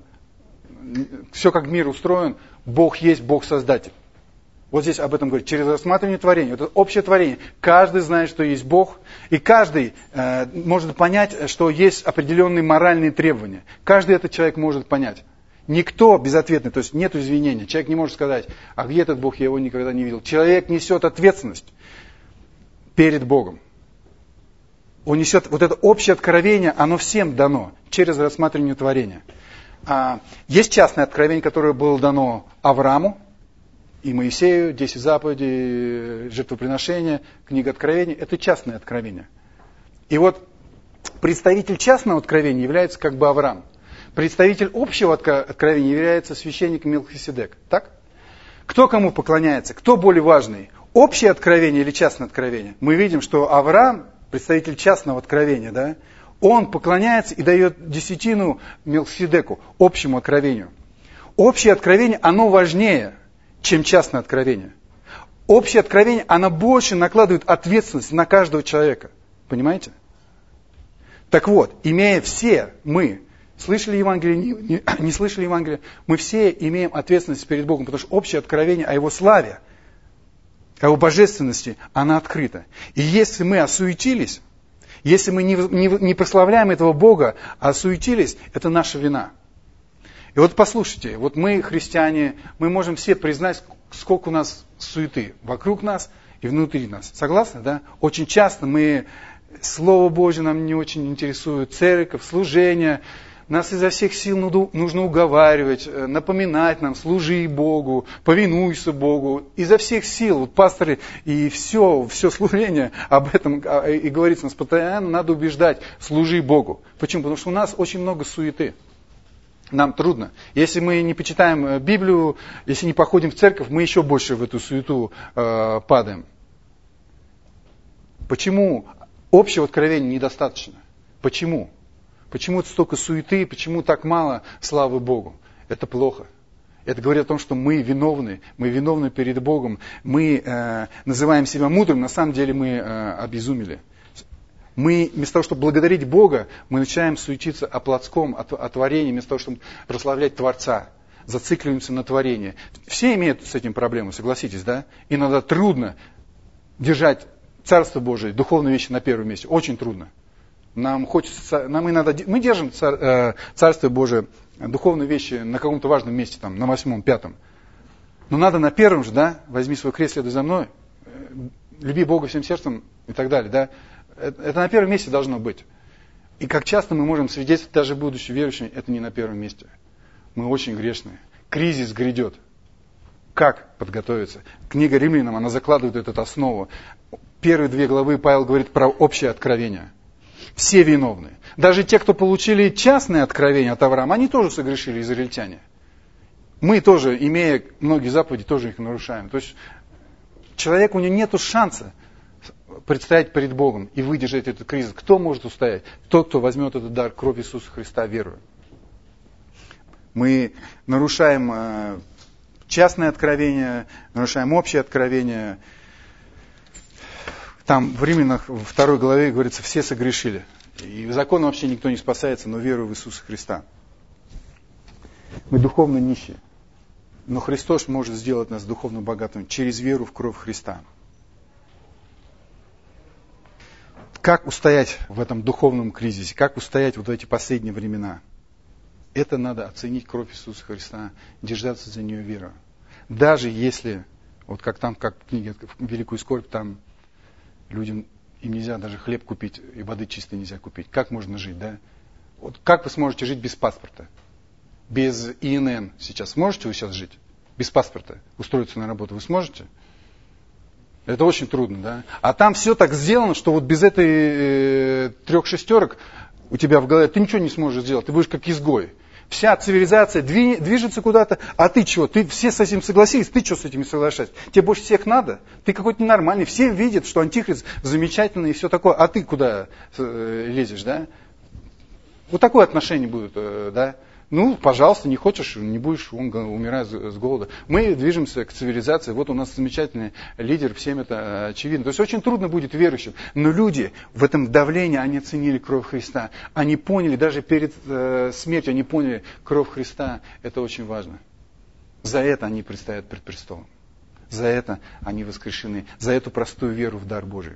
все как мир устроен, Бог есть, Бог создатель. Вот здесь об этом говорит. Через рассматривание творения, это общее творение. Каждый знает, что есть Бог, и каждый э, может понять, что есть определенные моральные требования. Каждый этот человек может понять. Никто безответный, то есть нет извинения. Человек не может сказать, а где этот Бог, я его никогда не видел. Человек несет ответственность перед Богом. Он несет вот это общее откровение, оно всем дано через рассматривание творения. А, есть частное откровение, которое было дано Аврааму и Моисею, десять заповедей, жертвоприношения, книга Откровения. Это частное откровение. И вот представитель частного откровения является как бы Авраам. Представитель общего откровения является священник Мелхиседек. Так? Кто кому поклоняется? Кто более важный? Общее откровение или частное откровение? Мы видим, что Авраам, представитель частного откровения, да, он поклоняется и дает десятину Мелхиседеку, общему откровению. Общее откровение, оно важнее, чем частное откровение. Общее откровение, оно больше накладывает ответственность на каждого человека. Понимаете? Так вот, имея все мы, слышали Евангелие, не, не, не слышали Евангелие, мы все имеем ответственность перед Богом, потому что общее откровение о Его славе, о Его божественности, она открыта. И если мы осуетились, если мы не, не, не прославляем этого Бога, а осуетились, это наша вина. И вот послушайте, вот мы, христиане, мы можем все признать, сколько у нас суеты вокруг нас и внутри нас. Согласны, да? Очень часто мы, Слово Божье нам не очень интересует, церковь, служение. Нас изо всех сил нужно уговаривать, напоминать нам, служи Богу, повинуйся Богу. Изо всех сил, вот пасторы и все, все служение об этом и говорится, нас постоянно надо убеждать, служи Богу. Почему? Потому что у нас очень много суеты. Нам трудно. Если мы не почитаем Библию, если не походим в церковь, мы еще больше в эту суету э, падаем. Почему общего откровения недостаточно? Почему? Почему столько суеты, почему так мало славы Богу? Это плохо. Это говорит о том, что мы виновны, мы виновны перед Богом, мы э, называем себя мудрым, на самом деле мы э, обезумели. Мы вместо того, чтобы благодарить Бога, мы начинаем суетиться о плотском, о, о творении, вместо того, чтобы прославлять Творца. Зацикливаемся на творении. Все имеют с этим проблему, согласитесь, да? Иногда трудно держать Царство Божие, духовные вещи на первом месте. Очень трудно. Нам хочется, нам иногда, мы держим цар, э, Царство Божие, духовные вещи на каком-то важном месте, там, на восьмом, пятом. Но надо на первом же, да? Возьми свой крест, следуй за мной. Люби Бога всем сердцем и так далее, да? Это, это на первом месте должно быть. И как часто мы можем свидетельствовать, даже будучи верующими, это не на первом месте. Мы очень грешные. Кризис грядет. Как подготовиться? Книга Римлянам, она закладывает эту основу. Первые две главы Павел говорит про общее откровение. Все виновны. Даже те, кто получили частное откровение от Авраама, они тоже согрешили, израильтяне. Мы тоже, имея многие заповеди, тоже их нарушаем. То есть человеку у него нет шанса предстоять перед Богом и выдержать этот кризис. Кто может устоять? Тот, кто возьмет этот дар крови Иисуса Христа верою. Мы нарушаем частное откровение, нарушаем общее откровение. Там в Римлянах во второй главе говорится, все согрешили. И законом вообще никто не спасается, но верою в Иисуса Христа. Мы духовно нищие. Но Христос может сделать нас духовно богатыми через веру в кровь Христа. Как устоять в этом духовном кризисе? Как устоять вот в эти последние времена? Это надо оценить кровь Иисуса Христа, держаться за нее верою. Даже если, вот как там, как в книге «Великую скорбь», там людям им нельзя даже хлеб купить, и воды чистой нельзя купить. Как можно жить, да? Вот как вы сможете жить без паспорта? Без И Эн Эн сейчас. Сможете вы сейчас жить? Без паспорта? Устроиться на работу вы сможете? Это очень трудно, да? А там все так сделано, что вот без этой э, трех шестерок у тебя в голове ты ничего не сможешь сделать. Ты будешь как изгой. Вся цивилизация движется куда-то, а ты что? Ты все с этим согласились, ты что с этим не соглашаешься? Тебе больше всех надо? Ты какой-то ненормальный. Все видят, что антихрист замечательный и все такое, а ты куда лезешь, да? Вот такое отношение будет, да? Ну, пожалуйста, не хочешь, не будешь умирать с голода. Мы движемся к цивилизации, вот у нас замечательный лидер, всем это очевидно. То есть очень трудно будет верующим, но люди в этом давлении, они оценили кровь Христа. Они поняли, даже перед э, смертью, они поняли, кровь Христа, это очень важно. За это они предстоят пред престолом. За это они воскрешены, за эту простую веру в дар Божий.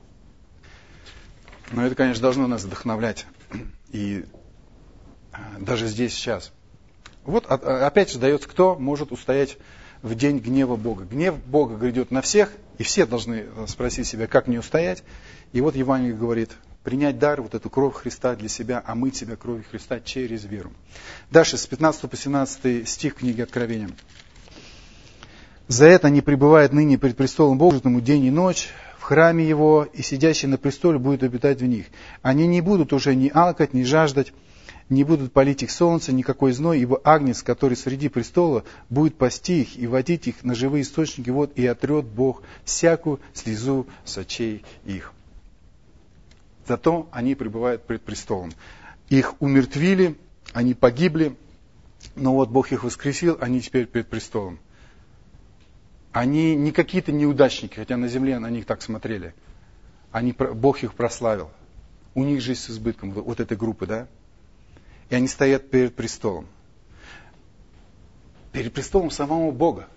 Но это, конечно, должно нас вдохновлять. И даже здесь, сейчас. Вот опять же дается, кто может устоять в день гнева Бога. Гнев Бога грядет на всех, и все должны спросить себя, как мне устоять. И вот Евангелие говорит, принять дар, вот эту кровь Христа для себя, омыть себя кровью Христа через веру. Дальше, с пятнадцатого по семнадцатый стих книги Откровения. «За это не пребывает ныне пред престолом Божьим день и ночь, в храме Его, и сидящий на престоле будет обитать в них. Они не будут уже ни алкать, ни жаждать, не будут палить их солнце, никакой зной, ибо агнец, который среди престола, будет пасти их и водить их на живые источники вод, и отрет Бог всякую слезу с очей их». Зато они пребывают пред престолом. Их умертвили, они погибли, но вот Бог их воскресил, они теперь пред престолом. Они не какие-то неудачники, хотя на земле на них так смотрели. Они, Бог их прославил. У них жизнь с избытком, вот этой группы, да? И они стоят перед престолом. Перед престолом самого Бога.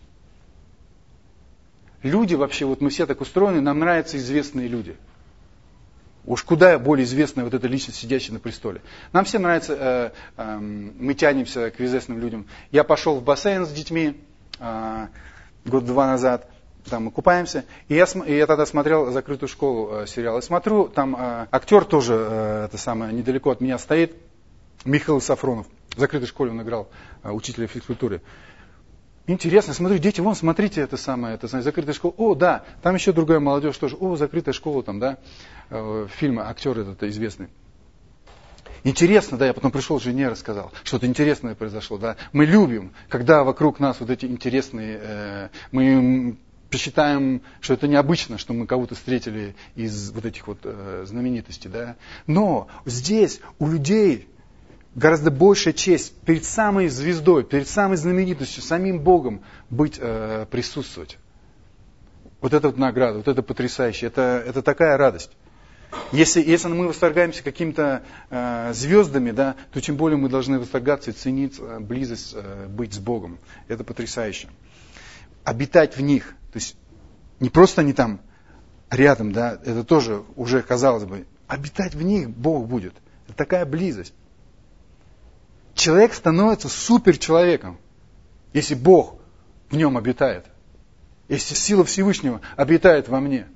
Люди вообще, вот мы все так устроены, нам нравятся известные люди. Уж куда более известная вот эта личность, сидящая на престоле. Нам всем нравится, э, э, мы тянемся к известным людям. Я пошел в бассейн с детьми э, год-два назад, там мы купаемся, и я, и я тогда смотрел «Закрытую школу» э, сериал. И смотрю, там э, актер тоже, э, это самое, недалеко от меня стоит, Михаил Сафронов. В «Закрытой школе» он играл э, учителя физкультуры. Интересно, смотрю, дети, вон, смотрите, это самое, это самое, «Закрытая школа». О, да, там еще другая молодежь тоже. О, «Закрытая школа», там, да, э, фильм, актер этот известный. Интересно, да, я потом пришел, жене рассказал, что-то интересное произошло, да. Мы любим, когда вокруг нас вот эти интересные, э, мы посчитаем, что это необычно, что мы кого-то встретили из вот этих вот э, знаменитостей. Да? Но здесь у людей гораздо большая честь перед самой звездой, перед самой знаменитостью, самим Богом быть, э, присутствовать. Вот это вот награда, вот это потрясающе, это, это такая радость. Если, если мы восторгаемся какими-то э, звездами, да, то тем более мы должны восторгаться и ценить э, близость, э, быть с Богом. Это потрясающе. Обитать в них, то есть не просто они там рядом, да, это тоже уже, казалось бы, обитать в них Бог будет. Это такая близость. Человек становится суперчеловеком, если Бог в нем обитает. Если сила Всевышнего обитает во мне.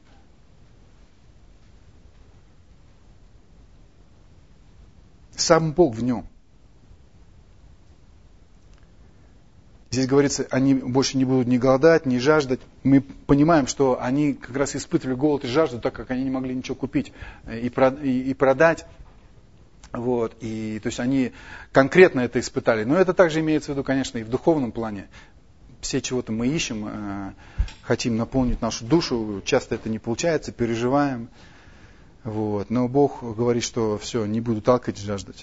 Сам Бог в нем. Здесь говорится, они больше не будут ни голодать, ни жаждать. Мы понимаем, что они как раз испытывали голод и жажду, так как они не могли ничего купить и продать. Вот. И, то есть они конкретно это испытали. Но это также имеется в виду, конечно, и в духовном плане. Все чего-то мы ищем, хотим наполнить нашу душу. Часто это не получается, переживаем. Вот. Но Бог говорит, что все, не буду толкать и жаждать.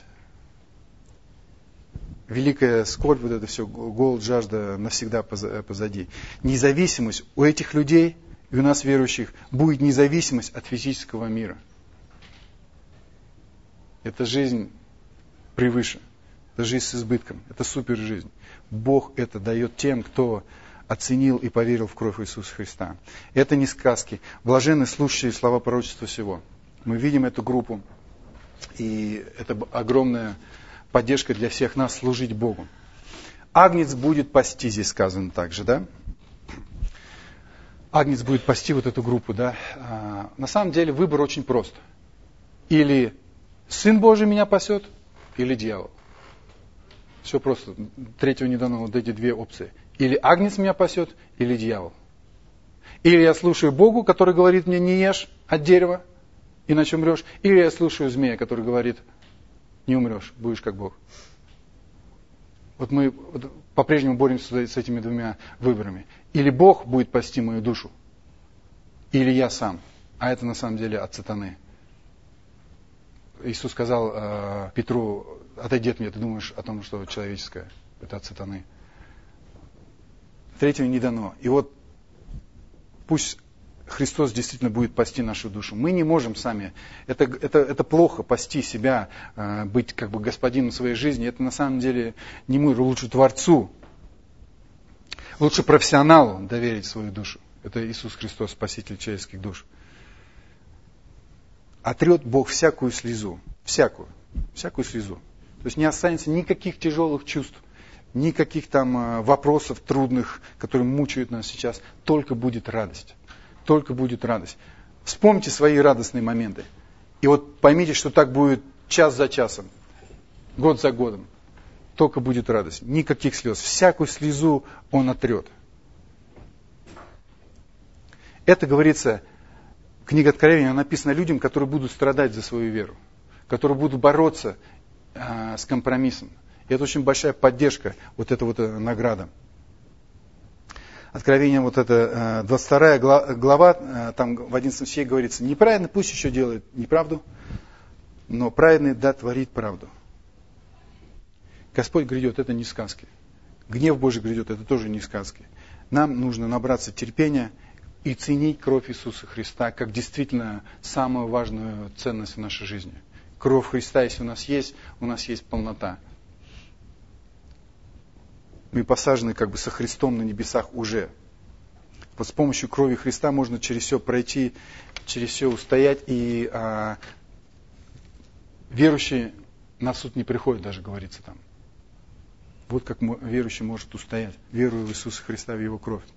Великая скорбь, вот это все, голод, жажда навсегда позади. Независимость у этих людей и у нас верующих будет независимость от физического мира. Это жизнь превыше. Это жизнь с избытком. Это супер жизнь. Бог это дает тем, кто оценил и поверил в кровь Иисуса Христа. Это не сказки. Блаженны слушающие слова пророчества сего. Мы видим эту группу, и это огромная поддержка для всех нас служить Богу. Агнец будет пасти, здесь сказано также, да? Агнец будет пасти вот эту группу, да? А, на самом деле выбор очень прост. Или Сын Божий меня пасет, или дьявол. Все просто. Третьего не дано, вот эти две опции. Или агнец меня пасет, или дьявол. Или я слушаю Богу, который говорит мне, не ешь от дерева, иначе умрешь. Или я слушаю змея, который говорит, не умрешь, будешь как Бог. Вот мы вот по-прежнему боремся с этими двумя выборами. Или Бог будет пасти мою душу, или я сам. А это на самом деле от сатаны. Иисус сказал э, Петру, отойди от меня, ты думаешь о том, что человеческое. Это от сатаны. Третьего не дано. И вот пусть Христос действительно будет пасти нашу душу. Мы не можем сами. Это, это, это плохо пасти себя, быть как бы господином своей жизни. Это на самом деле не мы, лучше Творцу. Лучше профессионалу доверить свою душу. Это Иисус Христос, Спаситель человеческих душ. Отрет Бог всякую слезу. Всякую. Всякую слезу. То есть не останется никаких тяжелых чувств, никаких там вопросов трудных, которые мучают нас сейчас. Только будет радость. Только будет радость. Вспомните свои радостные моменты. И вот поймите, что так будет час за часом, год за годом. Только будет радость. Никаких слез. Всякую слезу Он отрет. Это говорится, книга Откровения написана людям, которые будут страдать за свою веру, которые будут бороться э, с компромиссом. И это очень большая поддержка, вот эта вот э, награда. Откровение, вот это, двадцать вторая глава, там в одиннадцатом стихе говорится, неправедный пусть еще делает неправду, но праведный да творит правду. Господь грядет, это не сказки. Гнев Божий грядет, это тоже не сказки. Нам нужно набраться терпения и ценить кровь Иисуса Христа как действительно самую важную ценность в нашей жизни. Кровь Христа, если у нас есть, у нас есть полнота. Мы посажены как бы со Христом на небесах уже. Вот с помощью крови Христа можно через все пройти, через все устоять. И а, верующий на суд не приходит, даже говорится там. Вот как верующий может устоять, веруя в Иисуса Христа, в Его кровь.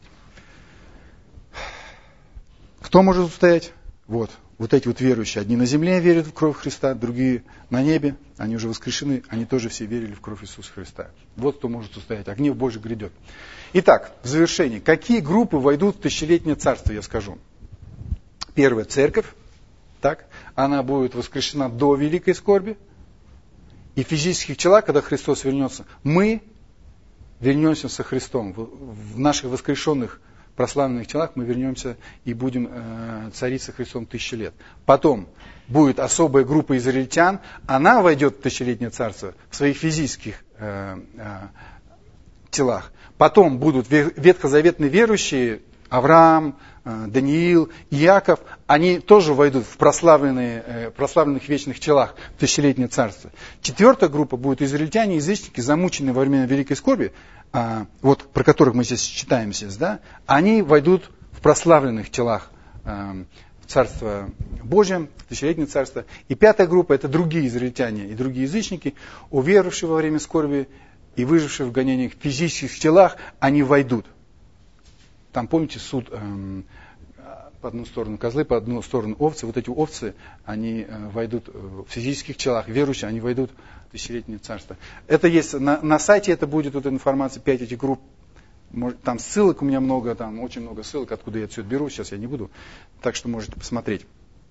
Кто может устоять? Вот. Вот эти вот верующие, одни на земле верят в кровь Христа, другие на небе, они уже воскрешены, они тоже все верили в кровь Иисуса Христа. Вот кто может устоять, а гнев Божий грядет. Итак, в завершении, какие группы войдут в тысячелетнее царство, я скажу. Первая церковь, так, она будет воскрешена до великой скорби, и физических тела, когда Христос вернется, мы вернемся со Христом в наших воскрешенных прославленных телах мы вернемся и будем э, царить со Христом тысячи лет. Потом будет особая группа израильтян, она войдет в тысячелетнее царство в своих физических э, э, телах. Потом будут ветхозаветные верующие, Авраам, э, Даниил, Иаков, они тоже войдут в прославленные, э, прославленных вечных телах в тысячелетнее царство. Четвертая группа будет израильтяне, язычники, замученные во время Великой скорби, э, вот про которых мы здесь читаем сейчас, да, они войдут в прославленных телах э, Царство Божье, тысячелетнее царство. И пятая группа — это другие израильтяне и другие язычники, уверовавшие во время скорби и выжившие в гонениях в физических телах, они войдут. Там, помните, суд эм, по одну сторону козлы, по одну сторону овцы. Вот эти овцы, они э, войдут в физических телах, верующие, они войдут в тысячелетнее царство. Это есть на, на сайте, это будет вот информация, пять этих групп. Там ссылок у меня много, там очень много ссылок, откуда я все это беру, сейчас я не буду. Так что можете посмотреть.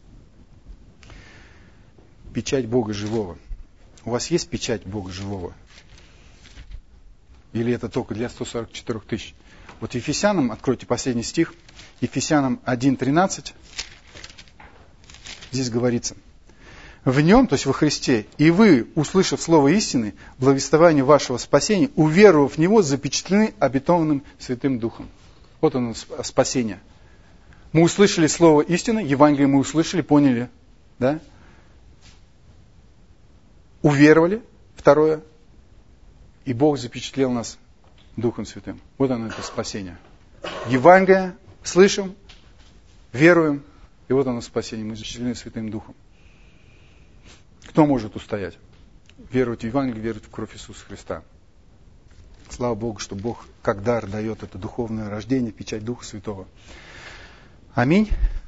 Печать Бога живого. У вас есть печать Бога живого? Или это только для ста сорока четырёх тысяч? Вот Ефесянам, откройте последний стих, Ефесянам один тринадцать. Здесь говорится: в нем, то есть во Христе, и вы, услышав слово истины, благовествование вашего спасения, уверовав в него, запечатлены обетованным Святым Духом. Вот оно, спасение. Мы услышали слово истины, Евангелие мы услышали, поняли, да? Уверовали, второе, и Бог запечатлел нас Духом Святым. Вот оно, это спасение. Евангелие слышим, веруем, и вот оно спасение. Мы запечатлены Святым Духом. Кто может устоять? Веровать в Евангелие, веровать в кровь Иисуса Христа. Слава Богу, что Бог как дар дает это духовное рождение, печать Духа Святого. Аминь.